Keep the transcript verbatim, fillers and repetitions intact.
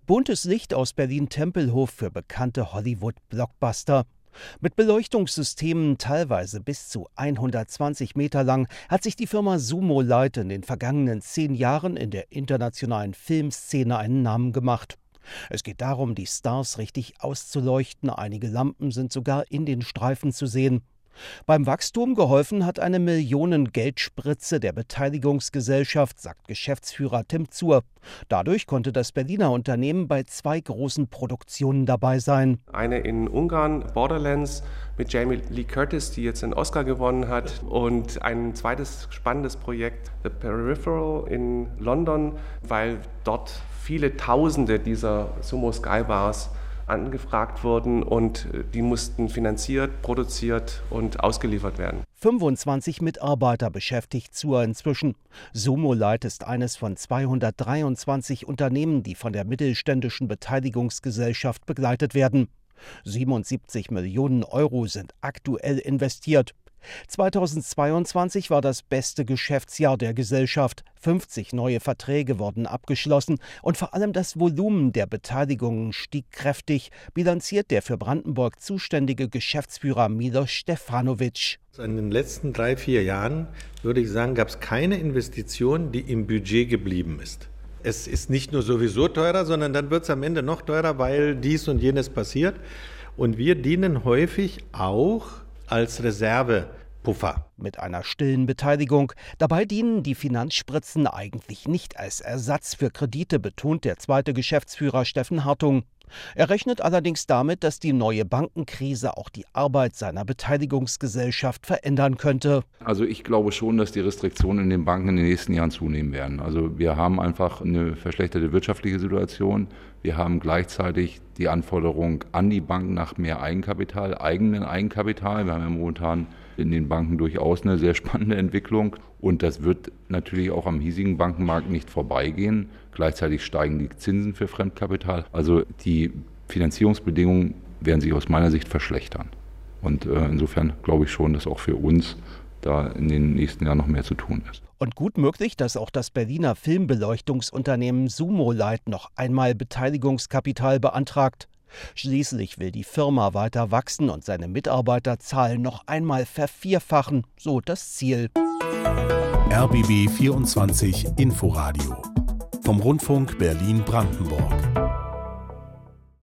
Buntes Licht aus Berlin-Tempelhof für bekannte Hollywood-Blockbuster. Mit Beleuchtungssystemen teilweise bis zu hundertzwanzig Meter lang hat sich die Firma Sumo Light in den vergangenen zehn Jahren in der internationalen Filmszene einen Namen gemacht. Es geht darum, die Stars richtig auszuleuchten. Einige Lampen sind sogar in den Streifen zu sehen. Beim Wachstum geholfen hat eine Millionen-Geldspritze der Beteiligungsgesellschaft, sagt Geschäftsführer Tim Zur. Dadurch konnte das Berliner Unternehmen bei zwei großen Produktionen dabei sein. Eine in Ungarn, Borderlands, mit Jamie Lee Curtis, die jetzt einen Oscar gewonnen hat. Und ein zweites spannendes Projekt, The Peripheral in London, weil dort viele Tausende dieser Sumo Skybars angefragt wurden und die mussten finanziert, produziert und ausgeliefert werden. fünfundzwanzig Mitarbeiter beschäftigt Zur inzwischen. Sumo Light ist eines von zweihundertdreiundzwanzig Unternehmen, die von der mittelständischen Beteiligungsgesellschaft begleitet werden. siebenundsiebzig Millionen Euro sind aktuell investiert. zweitausendzweiundzwanzig war das beste Geschäftsjahr der Gesellschaft. fünfzig neue Verträge wurden abgeschlossen und vor allem das Volumen der Beteiligungen stieg kräftig, bilanziert der für Brandenburg zuständige Geschäftsführer Milos Stefanovic. In den letzten drei, vier Jahren, würde ich sagen, gab es keine Investition, die im Budget geblieben ist. Es ist nicht nur sowieso teurer, sondern dann wird es am Ende noch teurer, weil dies und jenes passiert. Und wir dienen häufig auch als Reservepuffer. Mit einer stillen Beteiligung. Dabei dienen die Finanzspritzen eigentlich nicht als Ersatz für Kredite, betont der zweite Geschäftsführer Steffen Hartung. Er rechnet allerdings damit, dass die neue Bankenkrise auch die Arbeit seiner Beteiligungsgesellschaft verändern könnte. Also ich glaube schon, dass die Restriktionen in den Banken in den nächsten Jahren zunehmen werden. Also wir haben einfach eine verschlechterte wirtschaftliche Situation. Wir haben gleichzeitig die Anforderung an die Banken nach mehr Eigenkapital, eigenen Eigenkapital. Wir haben ja momentan in den Banken durchaus eine sehr spannende Entwicklung. Und das wird natürlich auch am hiesigen Bankenmarkt nicht vorbeigehen. Gleichzeitig steigen die Zinsen für Fremdkapital. Also die Finanzierungsbedingungen werden sich aus meiner Sicht verschlechtern. Und äh, insofern glaube ich schon, dass auch für uns da in den nächsten Jahren noch mehr zu tun ist. Und gut möglich, dass auch das Berliner Filmbeleuchtungsunternehmen Sumo Light noch einmal Beteiligungskapital beantragt. Schließlich will die Firma weiter wachsen und seine Mitarbeiterzahl noch einmal vervierfachen, so das Ziel. R B B vierundzwanzig Inforadio vom Rundfunk Berlin-Brandenburg.